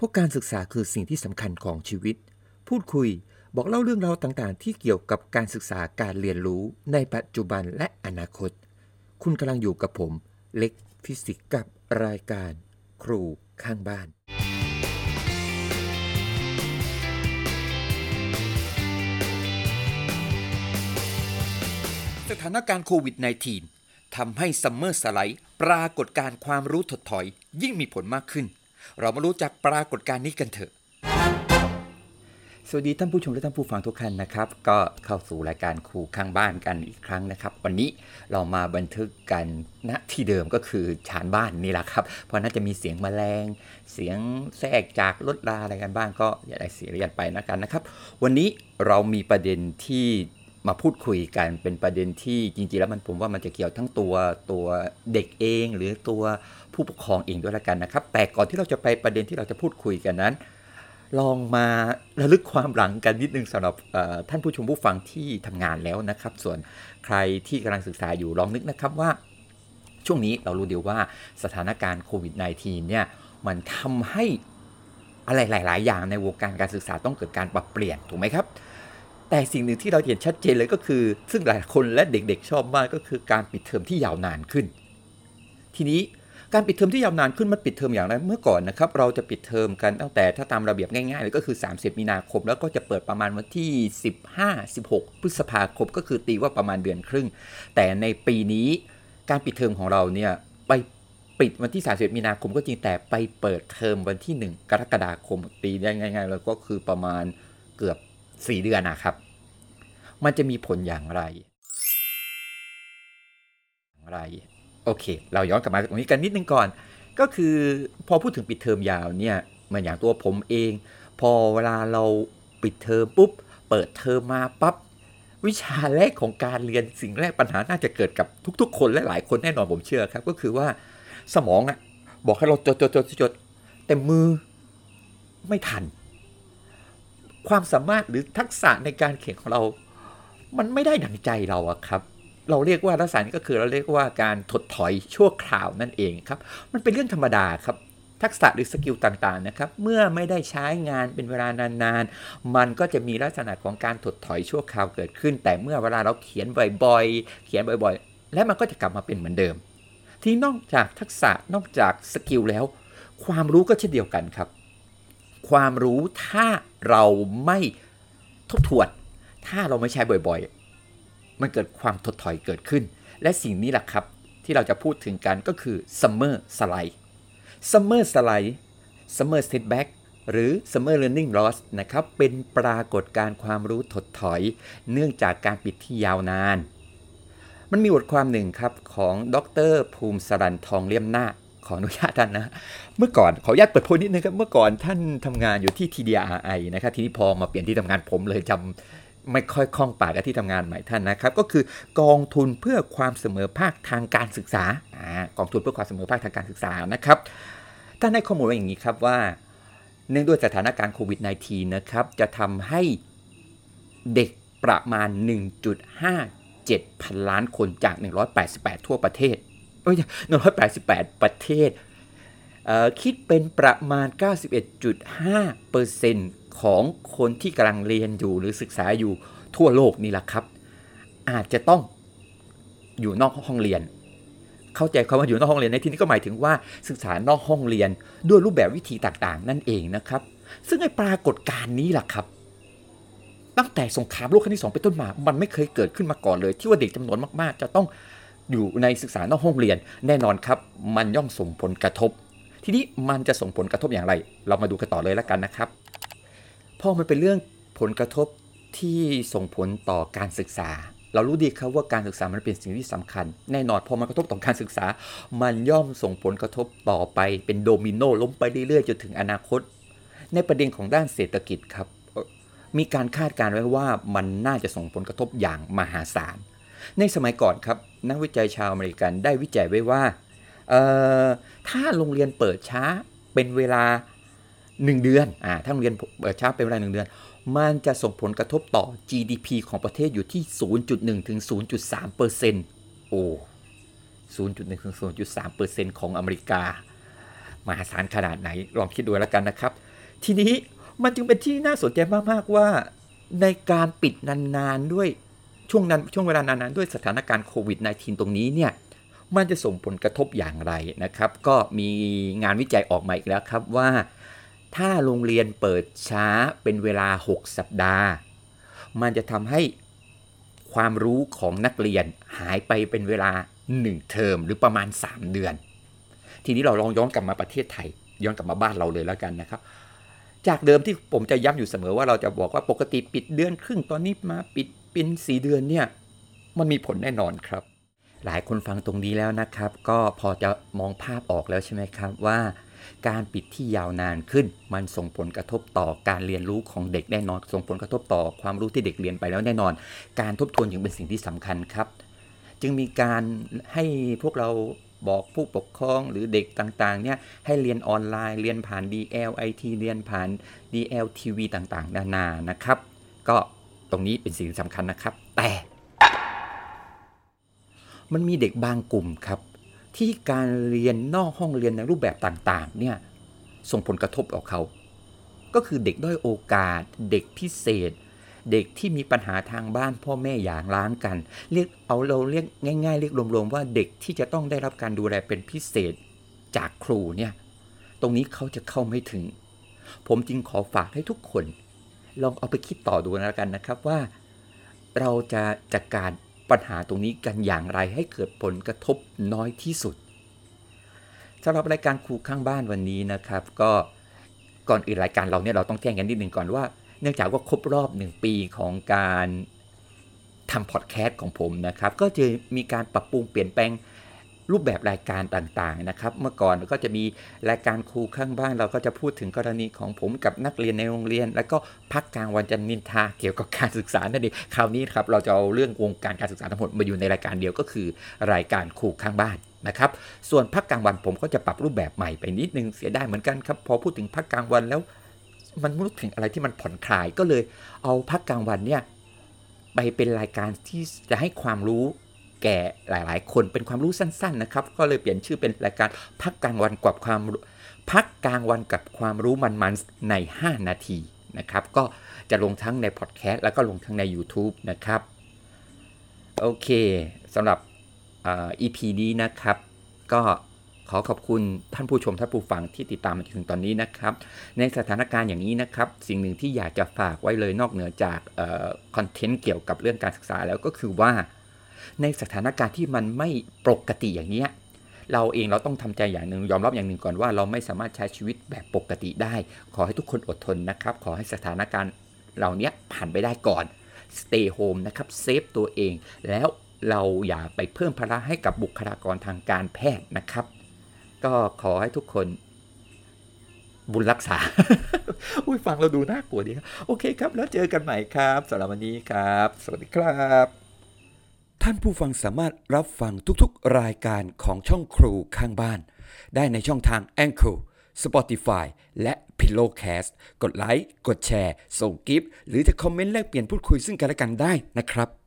ราะการศึกษาคือสิ่งที่สำคัญของชีวิตพูดคุยบอกเล่าเรื่องราวต่างๆที่เกี่ยวกับการศึกษาการเรียนรู้ในปัจจุบันและอนาคตคุณกำลังอยู่กับผมเล็กฟิสิกส์กับรายการครูข้างบ้านสถานการณ์โควิด -19 ทำให้ซัมเมอร์สไลด์ปรากฏการณ์ความรู้ถดถอยยิ่งมีผลมากขึ้นเรามารู้จักปรากฏการณ์นี้กันเถอะสวัสดีท่านผู้ชมและท่านผู้ฟังทุกท่านนะครับก็เข้าสู่รายการครูข้างบ้านกันอีกครั้งนะครับวันนี้เรามาบันทึกกันณที่เดิมก็คือชานบ้านนี่แหละครับเพราะน่าจะมีเสียงแมลงเสียงแทรกจากรถราอะไรกันบ้างก็อย่าได้เสียเรียนไปนะครับวันนี้เรามีประเด็นที่มาพูดคุยกันเป็นประเด็นที่จริงๆแล้วผมว่ามันจะเกี่ยวทั้งตัวเด็กเองหรือตัวผู้ปกครองเองด้วยละกันนะครับแต่ก่อนที่เราจะไปประเด็นที่เราจะพูดคุยกันนั้นลองมาระลึกความหลังกันนิดนึงสำหรับท่านผู้ชมผู้ฟังที่ทำงานแล้วนะครับส่วนใครที่กำลังศึกษาอยู่ลองนึกนะครับว่าช่วงนี้เรารู้ดีว่าสถานการณ์โควิด -19 เนี่ยมันทำให้อะไรหลายๆอย่างในวงการการศึกษาต้องเกิดการปรับเปลี่ยนถูกไหมครับแต่สิ่งหนึ่งที่เราเห็นชัดเจนเลยก็คือซึ่งหลายคนและเด็กๆชอบมากก็คือการปิดเทอมที่ยาวนานขึ้นทีนี้การปิดเทอมที่ยาวนานขึ้นมันปิดเทอมอย่างไรเมื่อก่อนนะครับเราจะปิดเทอมกันตั้งแต่ถ้าตามระเบียบง่ายๆเลยก็คือ30มีนาคมแล้วก็จะเปิดประมาณวันที่15-16พฤษภาคมก็คือตีว่าประมาณเดือนครึ่งแต่ในปีนี้การปิดเทอมของเราเนี่ยไปปิดวันที่31มีนาคมก็จริงแต่ไปเปิดเทอมวันที่1กรกฎาคมตีได้ง่ายๆแล้วก็คือประมาณเกือบ4 เดือนนะครับมันจะมีผลอย่างไรโอเคเราย้อนกลับมาตรงนี้กันนิดนึงก่อนก็คือพอพูดถึงปิดเทอมยาวเนี่ยเหมือนอย่างตัวผมเองพอเวลาเราปิดเทอมปุ๊บเปิดเทอมมาปั๊บวิชาแรกของการเรียนสิ่งแรกปัญหาน่าจะเกิดกับทุกๆคนและหลายคนแน่นอนผมเชื่อครับก็คือว่าสมองอ่ะบอกให้เราจดแต่มือไม่ทันความสามารถหรือทักษะในการเขียนของเรามันไม่ได้ดังใจเราอะครับเราเรียกว่าลักษณะนี้ก็คือเราเรียกว่าการถดถอยชั่วคราวนั่นเองครับมันเป็นเรื่องธรรมดาครับทักษะหรือสกิลต่างๆนะครับเมื่อไม่ได้ใช้งานเป็นเวลานานๆมันก็จะมีลักษณะของการถดถอยชั่วคราวเกิดขึ้นแต่เมื่อเวลาเราเขียนบ่อยๆและมันก็จะกลับมาเป็นเหมือนเดิมที่นอกจากทักษะนอกจากสกิลแล้วความรู้ก็เช่นเดียวกันครับความรู้ถ้าเราไม่ทบทวนถ้าเราไม่ใช้บ่อยๆมันเกิดความถดถอยเกิดขึ้นและสิ่งนี้แหละครับที่เราจะพูดถึงกันก็คือ Summer Slide Summer Slide Summer Setback หรือ Summer Learning Loss นะครับเป็นปรากฏการณ์ความรู้ถดถอยเนื่องจากการปิดที่ยาวนานมันมีบทความหนึ่งครับของดร.ภูมิสรัญทองเลี่ยมนาคขออนุญาตท่านนะเมื่อก่อนขออนุญาตเปิดโพยนิดนึงครับเมื่อก่อนท่านทำงานอยู่ที่ TDRI นะครับทีนี้พอมาเปลี่ยนที่ทำงานผมเลยจำไม่ค่อยคล่องปากกับที่ทำงานใหม่ท่านนะครับก็คือกองทุนเพื่อความเสมอภาคทางการศึกษากองทุนเพื่อความเสมอภาคทางการศึกษานะครับท่านให้ข้อมูลไว้อย่างนี้ครับว่าเนื่องด้วยสถานการณ์โควิด -19 นะครับจะทำให้เด็กประมาณ 1.57 พันล้านคนจาก188ทั่วประเทศ188ประเทศคิดเป็นประมาณ 91.5% ของคนที่กำลังเรียนอยู่หรือศึกษาอยู่ทั่วโลกนี่แหละครับอาจจะต้องอยู่นอกห้องเรียนเข้าใจคำว่าอยู่นอกห้องเรียนในที่นี้ก็หมายถึงว่าศึกษานอกห้องเรียนด้วยรูปแบบวิธีต่างๆนั่นเองนะครับซึ่งไอ้ปรากฏการณ์นี้แหละครับตั้งแต่สงครามโลกครั้งที่2เป็นต้นมามันไม่เคยเกิดขึ้นมาก่อนเลยที่ว่าเด็กจำนวนมากๆจะต้องอยู่ในศึกษานอกห้องเรียนแน่นอนครับมันย่อมส่งผลกระทบทีนี้มันจะส่งผลกระทบอย่างไรเรามาดูกันต่อเลยแล้วกันนะครับพอมันเป็นเรื่องผลกระทบที่ส่งผลต่อการศึกษาเรารู้ดีครับว่าการศึกษามันเป็นสิ่งที่สำคัญแน่นอนพอมันกระทบต่อการศึกษามันย่อมส่งผลกระทบต่อไปเป็นโดมิโนล้มไปเรื่อยๆจนถึงอนาคตในประเด็นของด้านเศรษฐกิจครับมีการคาดการณ์ไว้ว่ามันน่าจะส่งผลกระทบอย่างมหาศาลในสมัยก่อนครับนักวิจัยชาวอเมริกันได้วิจัยไว้ว่าถ้าโรงเรียนเปิดช้าเป็นเวลา1 เดือนถ้าโรงเรียนเปิดช้าเป็นเวลา1 เดือนมันจะส่งผลกระทบต่อ GDP ของประเทศอยู่ที่ 0.1 ถึง 0.3% โอ้ 0.1 ถึง 0.3% ของอเมริกามหาศาลขนาดไหนลองคิดดูแล้วกันนะครับทีนี้มันจึงเป็นที่น่าสนใจมากๆว่าในการปิดนานๆด้วยช่วงเวลานานๆด้วยสถานการณ์โควิด -19 ตรงนี้เนี่ยมันจะส่งผลกระทบอย่างไรนะครับก็มีงานวิจัยออกมาอีกแล้วครับว่าถ้าโรงเรียนเปิดช้าเป็นเวลา6สัปดาห์มันจะทำให้ความรู้ของนักเรียนหายไปเป็นเวลา1เทอมหรือประมาณ3เดือนทีนี้เราลองย้อนกลับมาประเทศไทยย้อนกลับมาบ้านเราเลยแล้วกันนะครับจากเดิมที่ผมจะย้ำอยู่เสมอว่าเราจะบอกว่าปกติปิดเดือนครึ่งตอนนี้มาปิดเป็น4เดือนเนี่ยมันมีผลแน่นอนครับหลายคนฟังตรงนี้แล้วนะครับก็พอจะมองภาพออกแล้วใช่ไหมครับว่าการปิดที่ยาวนานขึ้นมันส่งผลกระทบต่อการเรียนรู้ของเด็กแน่นอนส่งผลกระทบต่อความรู้ที่เด็กเรียนไปแล้วแน่นอนการทบทวนจึงเป็นสิ่งที่สำคัญครับจึงมีการให้พวกเราบอกผู้ปกครองหรือเด็กต่างๆเนี่ยให้เรียนออนไลน์เรียนผ่าน DLIT เรียนผ่าน DLTV ต่างๆนานานะครับก็ตรงนี้เป็นสิ่งสำคัญนะครับแต่มันมีเด็กบางกลุ่มครับที่การเรียนนอกห้องเรียนในรูปแบบต่างๆเนี่ยส่งผลกระทบต่อเขาก็คือเด็กด้อยโอกาสเด็กพิเศษเด็กที่มีปัญหาทางบ้านพ่อแม่หย่าร้างกันเราเรียกง่ายๆเรียกรวมๆว่าเด็กที่จะต้องได้รับการดูแลเป็นพิเศษจากครูเนี่ยตรงนี้เขาจะเข้าไม่ถึงผมจึงขอฝากให้ทุกคนลองเอาไปคิดต่อดูแล้วกันนะครับว่าเราจะจัดการปัญหาตรงนี้กันอย่างไรให้เกิดผลกระทบน้อยที่สุดสำหรับรายการครูข้างบ้านวันนี้นะครับก็ก่อนอื่นรายการเราเนี่ยเราต้องแจ้งกันนิดนึงก่อนว่าเนื่องจากว่าครบรอบ1ปีของการทำพอดแคสต์ของผมนะครับก็จะมีการปรับปรุงเปลี่ยนแปลงรูปแบบรายการต่างๆนะครับเมื่อก่อนก็จะมีรายการครูข้างบ้านเราก็จะพูดถึงกรณีของผมกับนักเรียนในโรงเรียนแล้วก็พักกลางวันจะนินทาเกี่ยวกับการศึกษานั่นเองคราวนี้ครับเราจะเอาเรื่องวงการการศึกษาทั้งหมดมาอยู่ในรายการเดียวก็คือรายการครูข้างบ้านนะครับส่วนพักกลางวันผมก็จะปรับรูปแบบใหม่ไปนิดนึงเสียดายเหมือนกันครับพอพูดถึงพักกลางวันแล้วมันนึกถึงอะไรที่มันผ่อนคลายก็เลยเอาพักกลางวันเนี่ยไปเป็นรายการที่จะให้ความรู้แก่หลายๆคนเป็นความรู้สั้นๆนะครับก็เลยเปลี่ยนชื่อเป็นรายการพักกลางวันกับความรู้มันๆใน5นาทีนะครับก็จะลงทั้งในพอดแคสต์แล้วก็ลงทั้งใน YouTube นะครับโอเคสำหรับEP นี้นะครับก็ขอขอบคุณท่านผู้ชมท่านผู้ฟังที่ติดตามมาถึงตอนนี้นะครับในสถานการณ์อย่างนี้นะครับสิ่งหนึ่งที่อยากจะฝากไว้เลยนอกเหนือจากคอนเทนต์เกี่ยวกับเรื่องการศึกษาแล้วก็คือว่าในสถานการณ์ที่มันไม่ปกติอย่างนี้เราต้องทำใจอย่างหนึ่งยอมรับอย่างหนึ่งก่อนว่าเราไม่สามารถใช้ชีวิตแบบปกติได้ขอให้ทุกคนอดทนนะครับขอให้สถานการณ์เหล่านี้ผ่านไปได้ก่อน stay home นะครับเซฟตัวเองแล้วเราอย่าไปเพิ่มภาระให้กับบุคลากรทางการแพทย์นะครับก็ขอให้ทุกคนบุญรักษา ฟังเราดูน่ากลัวดีครับโอเคครับแล้วเจอกันใหม่ครับสำหรับวันนี้ครับสวัสดีครับท่านผู้ฟังสามารถรับฟังทุกๆรายการของช่องครูข้างบ้านได้ในช่องทาง Anchor Spotify และ Pillowcast กดไลค์กดแชร์ส่งกิฟต์หรือจะคอมเมนต์แลกเปลี่ยนพูดคุยซึ่งกันและกันได้นะครับ